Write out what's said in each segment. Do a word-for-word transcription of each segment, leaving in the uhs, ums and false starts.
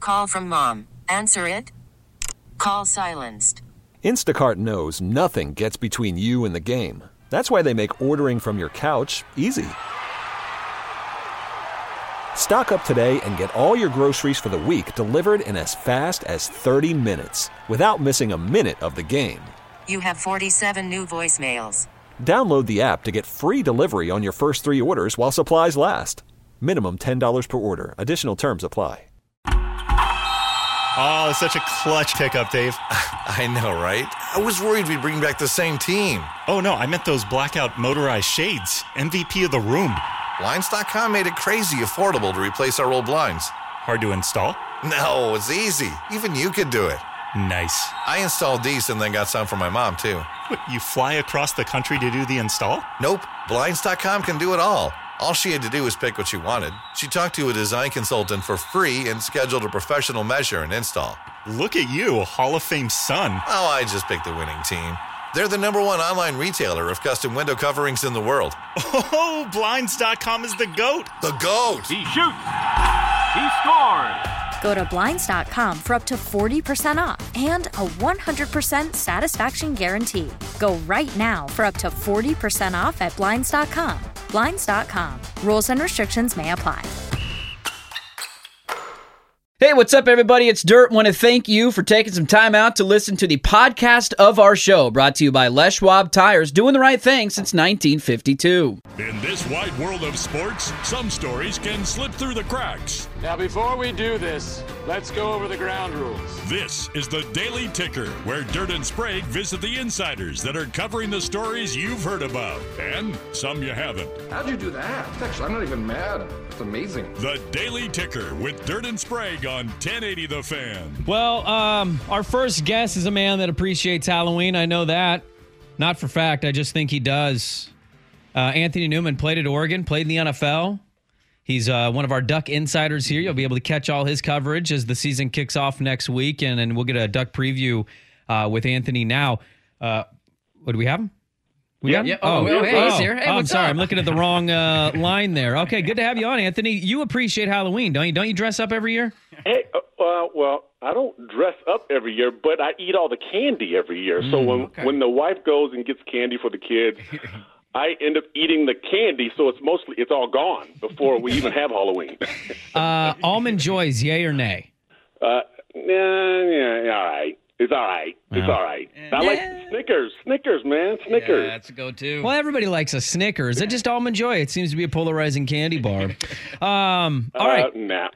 Call from mom. Answer it. Call silenced. Instacart knows nothing gets between you and the game. That's why they make ordering from your couch easy. Stock up today and get all your groceries for the week delivered in as fast as thirty minutes without missing a minute of the game. You have forty-seven new voicemails. Download the app to get free delivery on your first three orders while supplies last. Minimum ten dollars per order. Additional terms apply. Oh, such a clutch pickup, Dave. I know, right? I was worried we'd bring back the same team. Oh, no, I meant those blackout motorized shades. M V P of the room. Blinds dot com made it crazy affordable to replace our old blinds. Hard to install? No, it's easy. Even you could do it. Nice. I installed these and then got some for my mom, too. What, you fly across the country to do the install? Nope. Blinds dot com can do it all. All she had to do was pick what she wanted. She talked to a design consultant for free and scheduled a professional measure and install. Look at you, Hall of Fame son. Oh, I just picked the winning team. They're the number one online retailer of custom window coverings in the world. Oh, Blinds dot com is the GOAT. The GOAT. He shoots. He scores. Go to Blinds dot com for up to forty percent off and a one hundred percent satisfaction guarantee. Go right now for up to forty percent off at Blinds dot com. Blinds dot com. Rules and restrictions may apply. Hey, what's up, everybody? It's Dirt. Want to thank you for taking some time out to listen to the podcast of our show, brought to you by Les Schwab Tires, doing the right thing since nineteen fifty-two. In this wide world of sports, some stories can slip through the cracks. Now, before we do this, let's go over the ground rules. This is the Daily Ticker, where Dirt and Sprague visit the insiders that are covering the stories you've heard about, and some you haven't. How'd you do that? Actually, I'm not even mad. It's amazing. The Daily Ticker with Dirt and Sprague on ten eighty The Fan. Well, um, our first guest is a man that appreciates Halloween. I know that. Not for fact. I just think he does. Uh, Anthony Newman played at Oregon, played in the N F L. He's uh, one of our Duck insiders here. You'll be able to catch all his coverage as the season kicks off next week, and, and we'll get a Duck preview uh, with Anthony now. Uh, what do we have him? We yeah, got him? yeah. Oh, oh, hey, he's here. Hey, oh, I'm what's sorry. up? I'm looking at the wrong uh, line there. Okay, good to have you on, Anthony. You appreciate Halloween, don't you? Don't you dress up every year? Hey, uh, well, I don't dress up every year, but I eat all the candy every year. So Mm, when okay. when the wife goes and gets candy for the kids, I end up eating the candy, so it's mostly it's all gone before we even have Halloween. Uh, Almond Joys, yay or nay? Uh, yeah, yeah, all right. It's all right. It's Yeah. all right. I like Snickers. Snickers, man. Snickers. Yeah, that's a go-to. Well, everybody likes a Snickers. Is it just Almond Joy? It seems to be a polarizing candy bar. Um, all right. Uh, nah.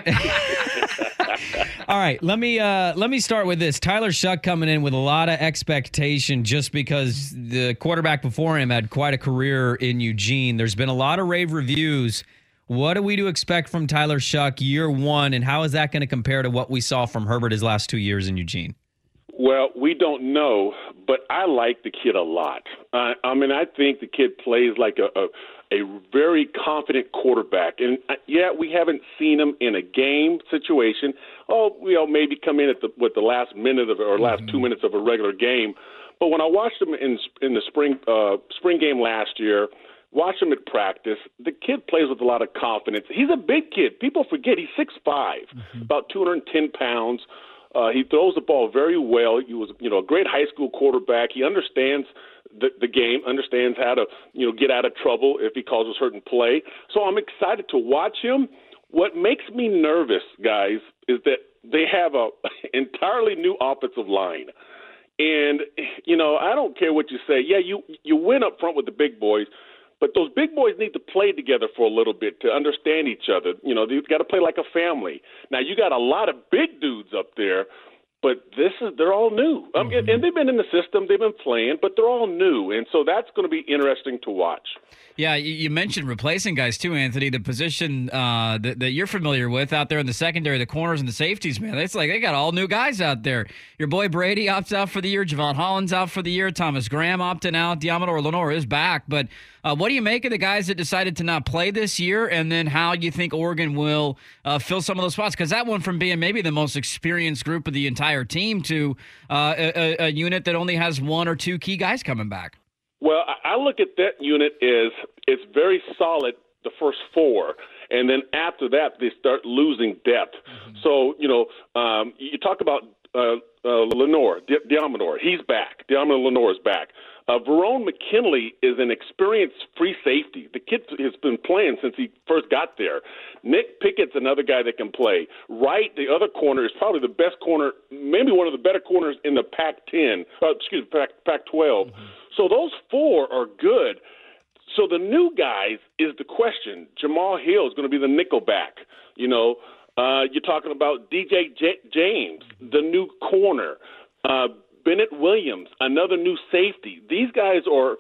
All right, let me uh, let me start with this. Tyler Shuck coming in with a lot of expectation just because the quarterback before him had quite a career in Eugene. There's been a lot of rave reviews. What are we to expect from Tyler Shuck year one, and how is that going to compare to what we saw from Herbert his last two years in Eugene? Well, we don't know, but I like the kid a lot. Uh, I mean, I think the kid plays like a, a a very confident quarterback. And, uh, yeah, we haven't seen him in a game situation. Oh, you know, maybe come in at the with the last minute of or last mm-hmm. two minutes of a regular game. But when I watched him in in the spring uh, spring game last year, watched him at practice, the kid plays with a lot of confidence. He's a big kid. People forget he's six five, mm-hmm. about two hundred ten pounds. Uh, he throws the ball very well. He was, you know, a great high school quarterback. He understands the, the game, understands how to, you know, get out of trouble if he calls a certain play. So I'm excited to watch him. What makes me nervous, guys, is that they have a entirely new offensive line. And, you know, I don't care what you say. Yeah, you you win up front with the big boys, but those big boys need to play together for a little bit to understand each other. You know, they've got to play like a family. Now, you got a lot of big dudes up there, but this is they're all new. Um, Mm-hmm. and they've been in the system, they've been playing, but they're all new. And so that's going to be interesting to watch. Yeah, you you mentioned replacing guys too, Anthony. The position uh, that, that you're familiar with out there in the secondary, the corners and the safeties, man. It's like they got all new guys out there. Your boy Brady opts out for the year. Javon Holland's out for the year. Thomas Graham opting out. Diamador Lenore is back. But uh, what do you make of the guys that decided to not play this year, and then how you think Oregon will uh, fill some of those spots? Because that went from being maybe the most experienced group of the entire team to uh, a, a unit that only has one or two key guys coming back. Well, I look at that unit as it's very solid, the first four, and then after that they start losing depth. Mm-hmm. So you know, um, you talk about uh, uh, Lenore, De- Deommodore, he's back. Deommodore Lenore is back. Uh, Verone McKinley is an experienced free safety. The kid has been playing since he first got there. Nick Pickett's another guy that can play. Wright, the other corner, is probably the best corner, maybe one of the better corners in the Pac ten, uh, excuse me, Pac twelve. Mm-hmm. So those four are good. So the new guys is the question. Jamal Hill is going to be the nickel back. You know, uh, you're talking about D J J- James, the new corner. Uh, Bennett Williams, another new safety. These guys are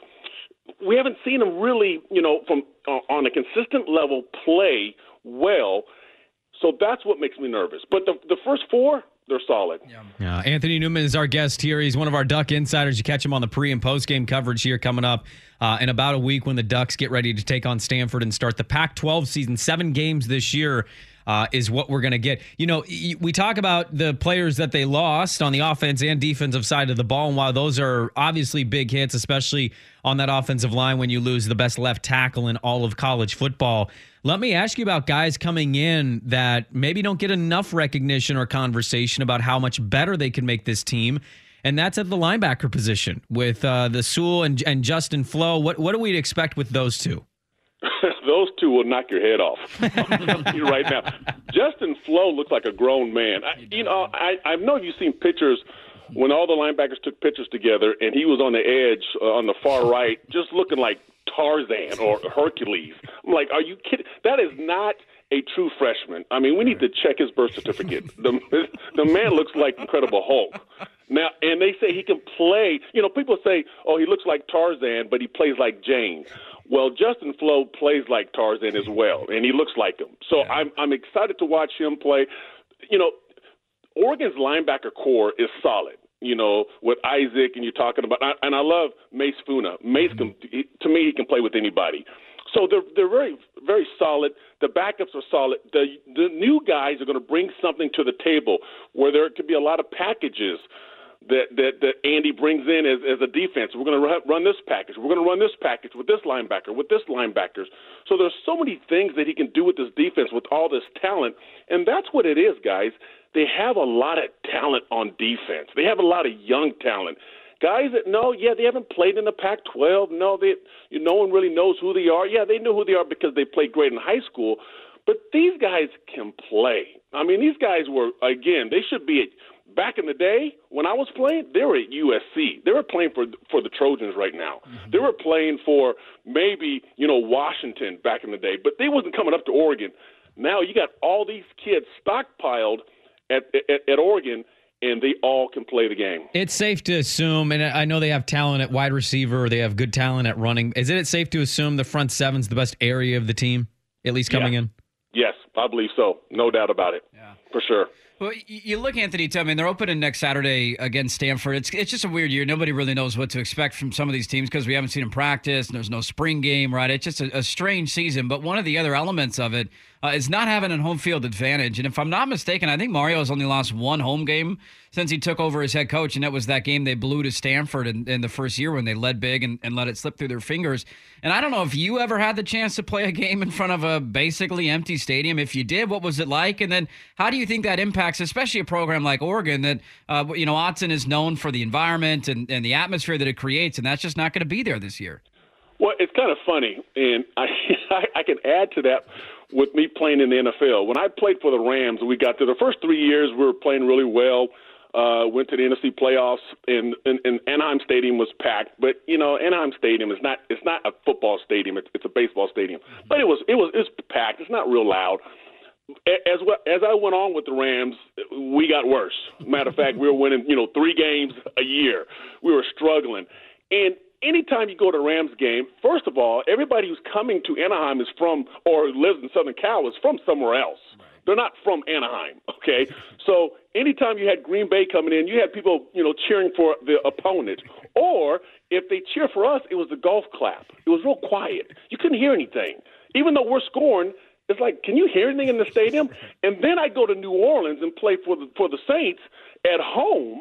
– we haven't seen them really, you know, from uh, on a consistent level play well. So that's what makes me nervous. But the the first four, they're solid. Yeah. yeah. Anthony Newman is our guest here. He's one of our Duck insiders. You catch him on the pre- and post-game coverage here coming up uh, in about a week when the Ducks get ready to take on Stanford and start the Pac twelve season. Seven games this year. Uh, is what we're going to get. You know, we talk about the players that they lost on the offense and defensive side of the ball, and while those are obviously big hits, especially on that offensive line when you lose the best left tackle in all of college football, let me ask you about guys coming in that maybe don't get enough recognition or conversation about how much better they can make this team, and that's at the linebacker position with uh, the Sewell and, and Justin Flo. What, what do we expect with those two? Those two will knock your head off. I'm telling you right now. Justin Flo looks like a grown man. I, you know, I, I know you've seen pictures when all the linebackers took pictures together, and he was on the edge uh, on the far right, just looking like Tarzan or Hercules. I'm like, are you kidding? That is not a true freshman. I mean, we need to check his birth certificate. The, the man looks like Incredible Hulk. Now, and they say he can play. You know, people say, oh, he looks like Tarzan, but he plays like Jane. Well, Justin Flo plays like Tarzan as well, and he looks like him. So yeah. I'm I'm excited to watch him play. You know, Oregon's linebacker core is solid. You know, with Isaac, and you're talking about, and I love Mace Funa. Mace, can, to me, he can play with anybody. So they're they're very very solid. The backups are solid. The the new guys are going to bring something to the table where there could be a lot of packages that that, that Andy brings in as, as a defense. We're going to run, run this package. We're going to run this package with this linebacker, with this linebackers. So there's so many things that he can do with this defense with all this talent, and that's what it is, guys. They have a lot of talent on defense. They have a lot of young talent. Guys that know, yeah, they haven't played in the Pac twelve. No, they, you, no one really knows who they are. Yeah, they know who they are because they played great in high school. But these guys can play. I mean, these guys were, again, they should be at – back in the day, when I was playing, they were at U S C. They were playing for for the Trojans right now. Mm-hmm. They were playing for maybe, you know, Washington back in the day, but they wasn't coming up to Oregon. Now you got all these kids stockpiled at, at, at Oregon, and they all can play the game. It's safe to assume, and I know they have talent at wide receiver, or they have good talent at running. Is it safe to assume the front seven's the best area of the team, at least coming yeah. in? Yes, I believe so. No doubt about it. Yeah. For sure. Well, you look, Anthony, I mean, they're opening next Saturday against Stanford. It's it's just a weird year. Nobody really knows what to expect from some of these teams because we haven't seen them practice, and there's no spring game, right? It's just a, a strange season. But one of the other elements of it uh, is not having a home field advantage. And if I'm not mistaken, I think Mario has only lost one home game since he took over as head coach, and that was that game they blew to Stanford in, in the first year when they led big and, and let it slip through their fingers. And I don't know if you ever had the chance to play a game in front of a basically empty stadium. If you did, what was it like? And then how do you think that impacts, especially a program like Oregon that, uh, you know, Autzen is known for the environment and, and the atmosphere that it creates, and that's just not going to be there this year? Well, it's kind of funny, and I, I can add to that with me playing in the N F L. When I played for the Rams, we got to the first three years, we were playing really well. Uh, went to the N F C playoffs, and, and, and Anaheim Stadium was packed. But you know, Anaheim Stadium is not it's not a football stadium; it's, it's a baseball stadium. But it was it was it was packed. It's not real loud. As well, as I went on with the Rams, we got worse. Matter of fact, we were winning you know three games a year. We were struggling, and anytime you go to a Rams game, first of all, everybody who's coming to Anaheim is from or lives in Southern Cal is from somewhere else. They're not from Anaheim, okay? So anytime you had Green Bay coming in, you had people, you know, cheering for the opponent. Or if they cheer for us, it was the golf clap. It was real quiet. You couldn't hear anything. Even though we're scoring, it's like, can you hear anything in the stadium? And then I go to New Orleans and play for the for the Saints at home.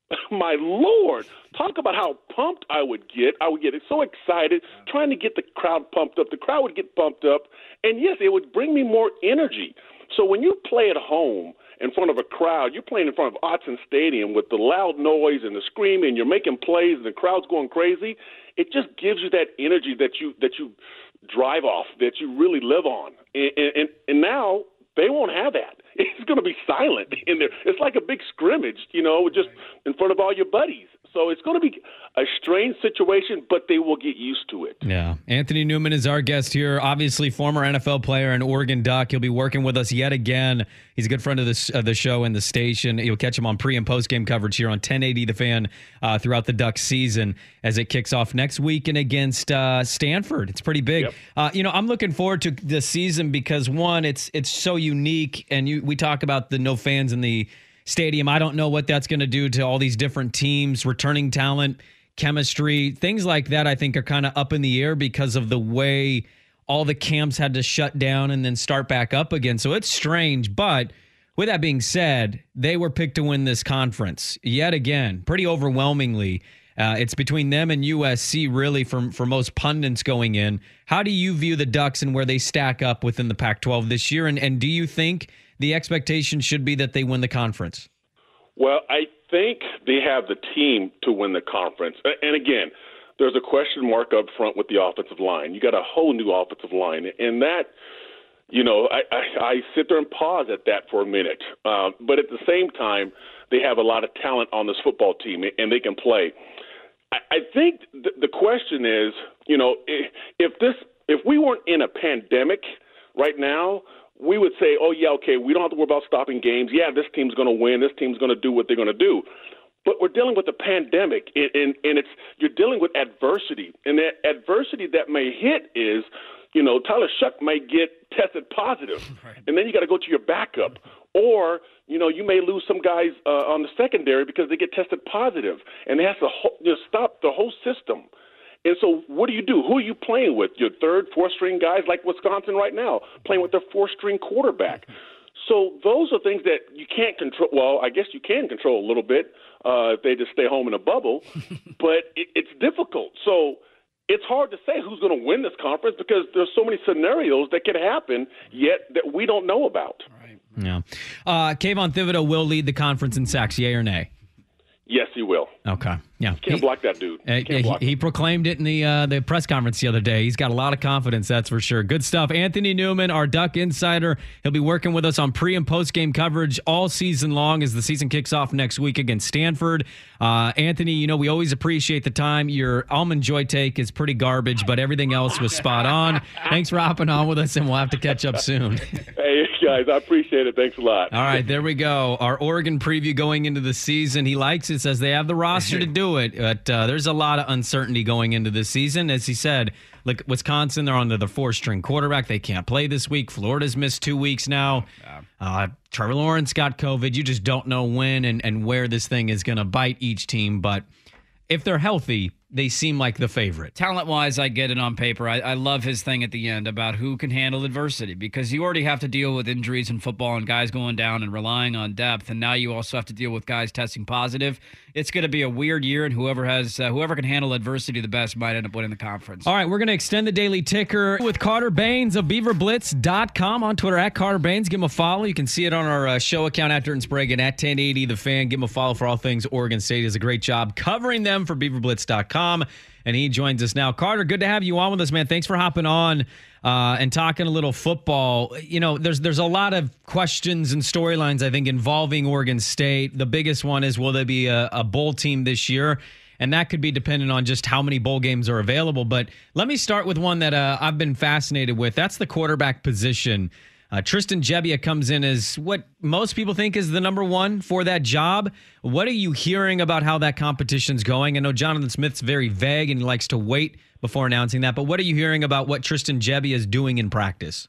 My Lord, talk about how pumped I would get. I would get so excited, trying to get the crowd pumped up. The crowd would get pumped up, and yes, it would bring me more energy. So when you play at home in front of a crowd, you're playing in front of Autzen Stadium with the loud noise and the screaming, you're making plays and the crowd's going crazy, it just gives you that energy that you that you drive off, that you really live on. And, and, and now they won't have that. It's going to be silent in there. It's like a big scrimmage, you know, just in front of all your buddies. So it's going to be a strange situation, but they will get used to it. Yeah. Anthony Newman is our guest here. Obviously, former N F L player and Oregon Duck. He'll be working with us yet again. He's a good friend of the, of the show and the station. You'll catch him on pre- and post-game coverage here on ten eighty The Fan uh, throughout the Duck season as it kicks off next week and against uh, Stanford. It's pretty big. Yep. Uh, you know, I'm looking forward to the season because, one, it's it's so unique, and you we talk about the no fans in the stadium. I don't know what that's going to do to all these different teams, returning talent, chemistry, things like that. I think are kind of up in the air because of the way all the camps had to shut down and then start back up again. So it's strange. But with that being said, they were picked to win this conference yet again, pretty overwhelmingly. Uh, it's between them and U S C, really, for, for most pundits going in. How do you view the Ducks and where they stack up within the Pac twelve this year? And, and do you think the expectation should be that they win the conference? Well, I think they have the team to win the conference. And again, there's a question mark up front with the offensive line. You got a whole new offensive line. And that, you know, I, I, I sit there and pause at that for a minute. Uh, but at the same time, they have a lot of talent on this football team, and they can play. I, I think th- the question is, you know, if, if this, if we weren't in a pandemic right now, we would say, oh, yeah, okay, we don't have to worry about stopping games. Yeah, this team's going to win. This team's going to do what they're going to do. But we're dealing with a pandemic, and, and, and it's you're dealing with adversity. And that adversity that may hit is, you know, Tyler Shuck may get tested positive, right. And then you got to go to your backup. Or, you know, you may lose some guys uh, on the secondary because they get tested positive, and they have to ho- you know, stop the whole system. And so what do you do? Who are you playing with? Your third, fourth-string guys like Wisconsin right now, playing with their fourth-string quarterback. So those are things that you can't control. Well, I guess you can control a little bit uh, if they just stay home in a bubble, but it, it's difficult. So it's hard to say who's going to win this conference because there's so many scenarios that could happen yet that we don't know about. Right. Yeah. Uh, Kayvon Thibodeau will lead the conference in sacks, yay or nay? Yes, he will. Okay. Yeah. You can't he, block that dude. Uh, he, block he proclaimed it in the uh, the press conference the other day. He's got a lot of confidence, that's for sure. Good stuff. Anthony Newman, our Duck insider. He'll be working with us on pre- and post-game coverage all season long as the season kicks off next week against Stanford. Uh, Anthony, you know, we always appreciate the time. Your Almond Joy take is pretty garbage, but everything else was spot on. Thanks for hopping on with us, and we'll have to catch up soon. Hey, guys, I appreciate it. Thanks a lot. All right, there we go. Our Oregon preview going into the season. He likes it, says they have the roster to do it. But uh, there's a lot of uncertainty going into this season. As he said, look, Wisconsin, they're under the four-string quarterback. They can't play this week. Florida's missed two weeks now. Uh, Trevor Lawrence got COVID. You just don't know when and, and where this thing is going to bite each team. But if they're healthy, they seem like the favorite. Talent-wise, I get it on paper. I, I love his thing at the end about who can handle adversity because you already have to deal with injuries in football and guys going down and relying on depth, and now you also have to deal with guys testing positive. It's going to be a weird year, and whoever has uh, whoever can handle adversity the best might end up winning the conference. All right, we're going to extend the Daily Ticker with Carter Baines of beaver blitz dot com on Twitter at Carter Baines. Give him a follow. You can see it on our uh, show account at Dirt and Sprague at ten eighty The Fan. Give him a follow for all things Oregon State. He does a great job covering them for beaver blitz dot com. And he joins us now. Carter, good to have you on with us, man. Thanks for hopping on uh, and talking a little football. You know, there's there's a lot of questions and storylines, I think, involving Oregon State. The biggest one is, will there be a, a bowl team this year? And that could be dependent on just how many bowl games are available. But let me start with one that uh, I've been fascinated with. That's the quarterback position. Uh, Tristan Gebbia comes in as what most people think is the number one for that job. What are you hearing about how that competition's going? I know Jonathan Smith's very vague and he likes to wait before announcing that, but what are you hearing about what Tristan Gebbia is doing in practice?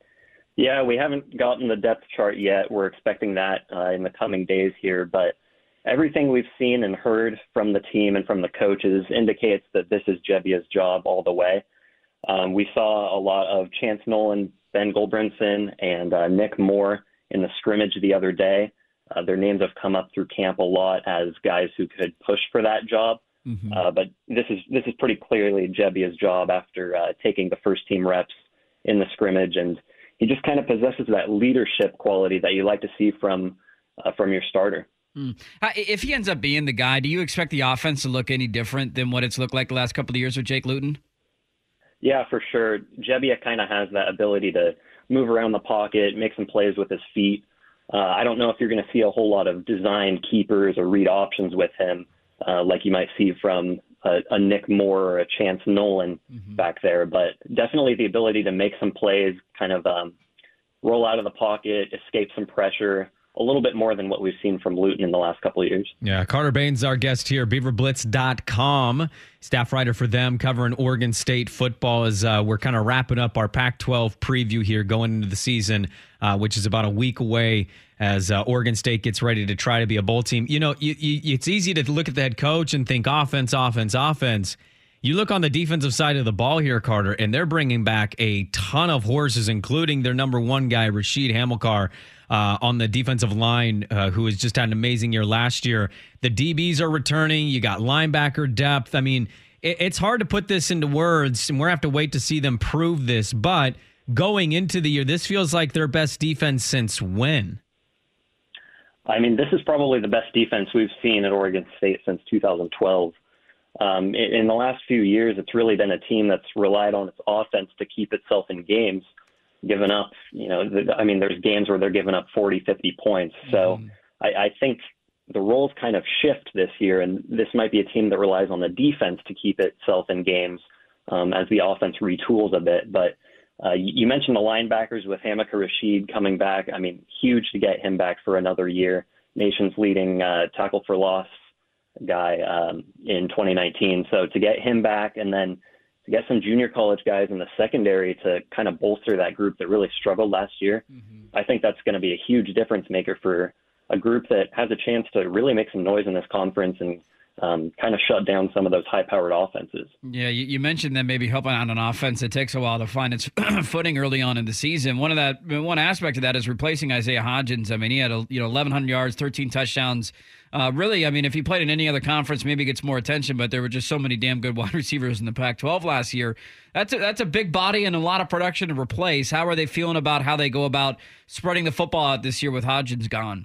Yeah, we haven't gotten the depth chart yet. We're expecting that uh, in the coming days here, but everything we've seen and heard from the team and from the coaches indicates that this is Gebbia's job all the way. Um, we saw a lot of Chance Nolan, Ben Goldbrinson, and uh, Nick Moore in the scrimmage the other day. Uh, their names have come up through camp a lot as guys who could push for that job. Mm-hmm. Uh, but this is this is pretty clearly Gebbia's job after uh, taking the first team reps in the scrimmage, and he just kind of possesses that leadership quality that you like to see from uh, from your starter. Mm. If he ends up being the guy, do you expect the offense to look any different than what it's looked like the last couple of years with Jake Luton? Yeah, for sure. Gebbia kind of has that ability to move around the pocket, make some plays with his feet. Uh, I don't know if you're going to see a whole lot of design keepers or read options with him, uh, like you might see from a, a Nick Moore or a Chance Nolan mm-hmm. back there, but definitely the ability to make some plays, kind of um, roll out of the pocket, escape some pressure, a little bit more than what we've seen from Luton in the last couple of years. Yeah, Carter Baines, our guest here, beaver blitz dot com, staff writer for them, covering Oregon State football as uh, we're kind of wrapping up our Pac twelve preview here going into the season, uh, which is about a week away as uh, Oregon State gets ready to try to be a bowl team. You know, you, you, it's easy to look at the head coach and think offense, offense, offense. You look on the defensive side of the ball here, Carter, and they're bringing back a ton of horses, including their number one guy, Rashid Hamilcar, uh, on the defensive line, uh, who has just had an amazing year last year. The D Bs are returning. You got linebacker depth. I mean, it, it's hard to put this into words, and we're going to have to wait to see them prove this. But going into the year, this feels like their best defense since when? I mean, this is probably the best defense we've seen at Oregon State since two thousand twelve. Um, in, in the last few years, it's really been a team that's relied on its offense to keep itself in games, giving up, you know, the, I mean, there's games where they're giving up forty, fifty points. So mm. I, I think the roles kind of shift this year, and this might be a team that relies on the defense to keep itself in games um, as the offense retools a bit. But uh, you, you mentioned the linebackers with Hamilcar Rashed coming back. I mean, huge to get him back for another year. Nation's leading uh, tackle for loss guy um, in twenty nineteen. So to get him back and then to get some junior college guys in the secondary to kind of bolster that group that really struggled last year, mm-hmm. I think that's going to be a huge difference maker for a group that has a chance to really make some noise in this conference and um, kind of shut down some of those high-powered offenses. Yeah, you, you mentioned that maybe helping out an offense. It takes a while to find its footing early on in the season. One of that, one aspect of that is replacing Isaiah Hodgins. I mean, he had a, you know eleven hundred yards, thirteen touchdowns. Uh, really, I mean, if he played in any other conference, maybe gets more attention. But there were just so many damn good wide receivers in the Pac twelve last year. That's a, that's a big body and a lot of production to replace. How are they feeling about how they go about spreading the football out this year with Hodgins gone?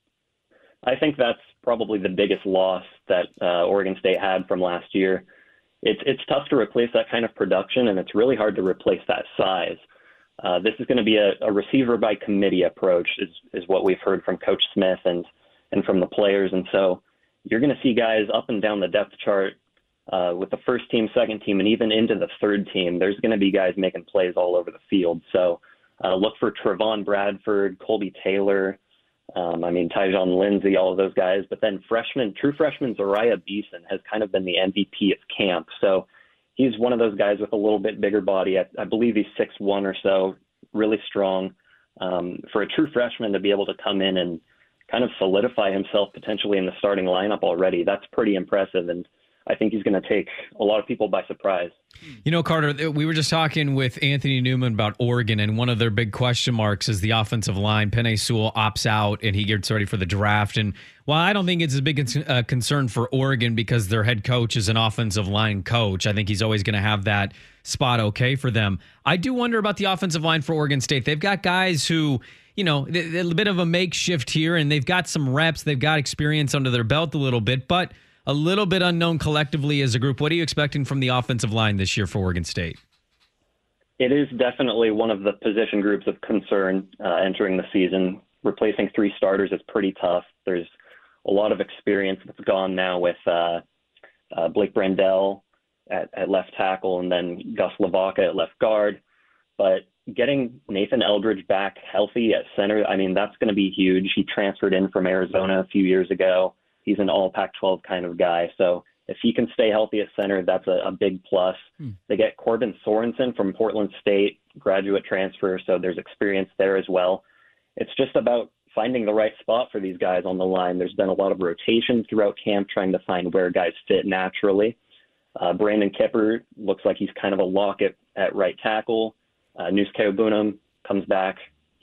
I think that's probably the biggest loss that uh, Oregon State had from last year. It's it's tough to replace that kind of production, and it's really hard to replace that size. Uh, this is going to be a, a receiver by committee approach, is is what we've heard from Coach Smith and and from the players. And so you're going to see guys up and down the depth chart uh, with the first team, second team, and even into the third team. There's going to be guys making plays all over the field. So uh, look for Trevon Bradford, Colby Taylor. Um, I mean, Tyjon Lindsey, all of those guys. But then freshman, true freshman Zariah Beeson has kind of been the M V P of camp. So he's one of those guys with a little bit bigger body. I, I believe he's six one or so, really strong. Um, for a true freshman to be able to come in and kind of solidify himself potentially in the starting lineup already, that's pretty impressive. And I think he's going to take a lot of people by surprise. You know, Carter, we were just talking with Anthony Newman about Oregon, and one of their big question marks is the offensive line. Penei Sewell opts out, and he gets ready for the draft. And while I don't think it's a big uh, concern for Oregon because their head coach is an offensive line coach, I think he's always going to have that spot okay for them. I do wonder about the offensive line for Oregon State. They've got guys who, you know, a bit of a makeshift here, and they've got some reps. They've got experience under their belt a little bit, but a little bit unknown collectively as a group. What are you expecting from the offensive line this year for Oregon State? It is definitely one of the position groups of concern uh, entering the season. Replacing three starters is pretty tough. There's a lot of experience that's gone now with uh, uh, Blake Brandel at, at left tackle and then Gus Lavaca at left guard. But getting Nathan Eldridge back healthy at center, I mean, that's going to be huge. He transferred in from Arizona a few years ago. He's an all Pac twelve kind of guy. So if he can stay healthy at center, that's a, a big plus. Hmm. They get Corbin Sorensen from Portland State, graduate transfer, so there's experience there as well. It's just about finding the right spot for these guys on the line. There's been a lot of rotations throughout camp trying to find where guys fit naturally. Uh, Brandon Kipper looks like he's kind of a lock at, at right tackle. Uh, News Bunam comes back.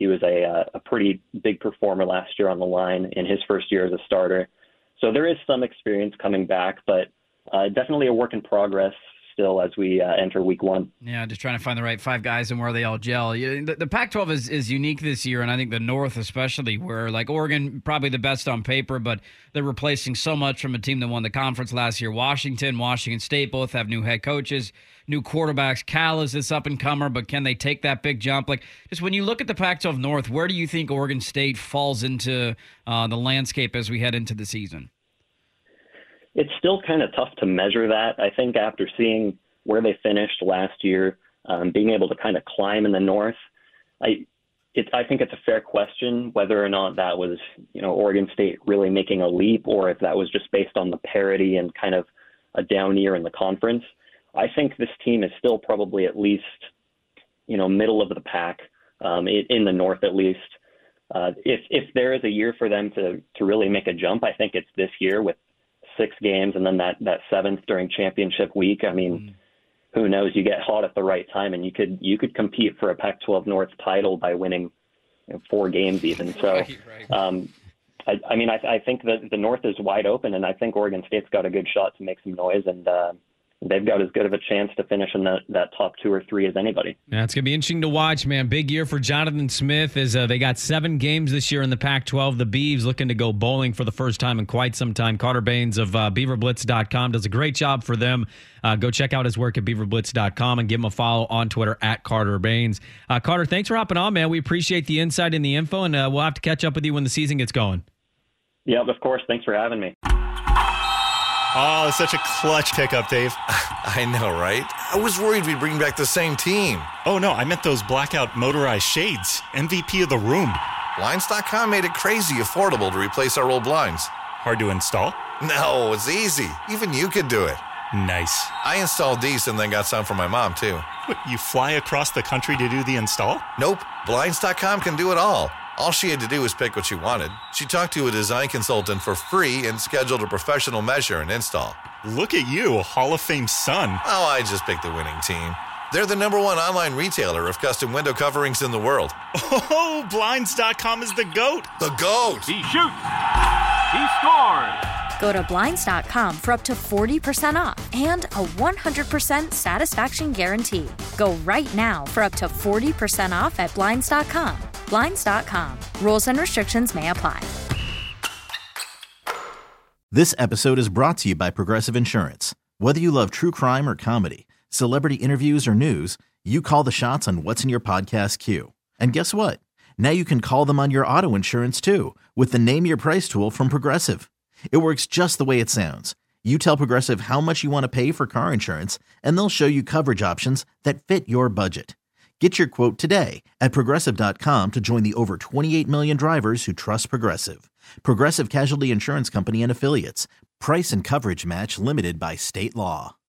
He was a, a pretty big performer last year on the line in his first year as a starter. So there is some experience coming back, but uh, definitely a work in progress still as we uh, enter week one. Yeah, just trying to find the right five guys and where they all gel. Yeah, the, the Pac twelve is, is unique this year, and I think the North especially, where like Oregon, probably the best on paper, but they're replacing so much from a team that won the conference last year. Washington, Washington State both have new head coaches, new quarterbacks. Cal is this up-and-comer, but can they take that big jump? Like, just when you look at the Pac twelve North, where do you think Oregon State falls into uh, the landscape as we head into the season? It's still kind of tough to measure that. I think after seeing where they finished last year, um, being able to kind of climb in the North, I it, I think it's a fair question whether or not that was, you know, Oregon State really making a leap, or if that was just based on the parity and kind of a down year in the conference. I think this team is still probably at least, you know, middle of the pack, um, in, in the North at least. Uh, if if there is a year for them to to really make a jump, I think it's this year with six games and then that, that seventh during championship week. I mean, mm. who knows? You get hot at the right time, and you could you could compete for a Pac twelve North title by winning, you know, four games even. So, right, right. Um, I, I mean, I, I think that the North is wide open, and I think Oregon State's got a good shot to make some noise, and uh, they've got as good of a chance to finish in that, that top two or three as anybody. Yeah, it's going to be interesting to watch, man. Big year for Jonathan Smith as uh, they got seven games this year in the Pac twelve. The Beavs looking to go bowling for the first time in quite some time. Carter Baines of uh, beaver blitz dot com does a great job for them. Uh, go check out his work at beaver blitz dot com and give him a follow on Twitter at Carter Baines. Uh, Carter, thanks for hopping on, man. We appreciate the insight and the info, and uh, we'll have to catch up with you when the season gets going. Yeah, of course. Thanks for having me. Oh, it's such a clutch pickup, Dave. I know, right? I was worried we'd bring back the same team. Oh, no, I meant those blackout motorized shades. M V P of the room. Blinds dot com made it crazy affordable to replace our old blinds. Hard to install? No, it's easy. Even you could do it. Nice. I installed these and then got some for my mom, too. What, you fly across the country to do the install? Nope. Blinds dot com can do it all. All she had to do was pick what she wanted. She talked to a design consultant for free and scheduled a professional measure and install. Look at you, a Hall of Fame son. Oh, I just picked the winning team. They're the number one online retailer of custom window coverings in the world. Oh, Blinds dot com is the GOAT. The GOAT! He shoots! He scores! Go to Blinds dot com for up to forty percent off and a one hundred percent satisfaction guarantee. Go right now for up to forty percent off at Blinds dot com. Blinds dot com. Rules and restrictions may apply. This episode is brought to you by Progressive Insurance. Whether you love true crime or comedy, celebrity interviews or news, you call the shots on what's in your podcast queue. And guess what? Now you can call them on your auto insurance too with the Name Your Price tool from Progressive. It works just the way it sounds. You tell Progressive how much you want to pay for car insurance, and they'll show you coverage options that fit your budget. Get your quote today at Progressive dot com to join the over twenty-eight million drivers who trust Progressive. Progressive Casualty Insurance Company and Affiliates. Price and coverage match limited by state law.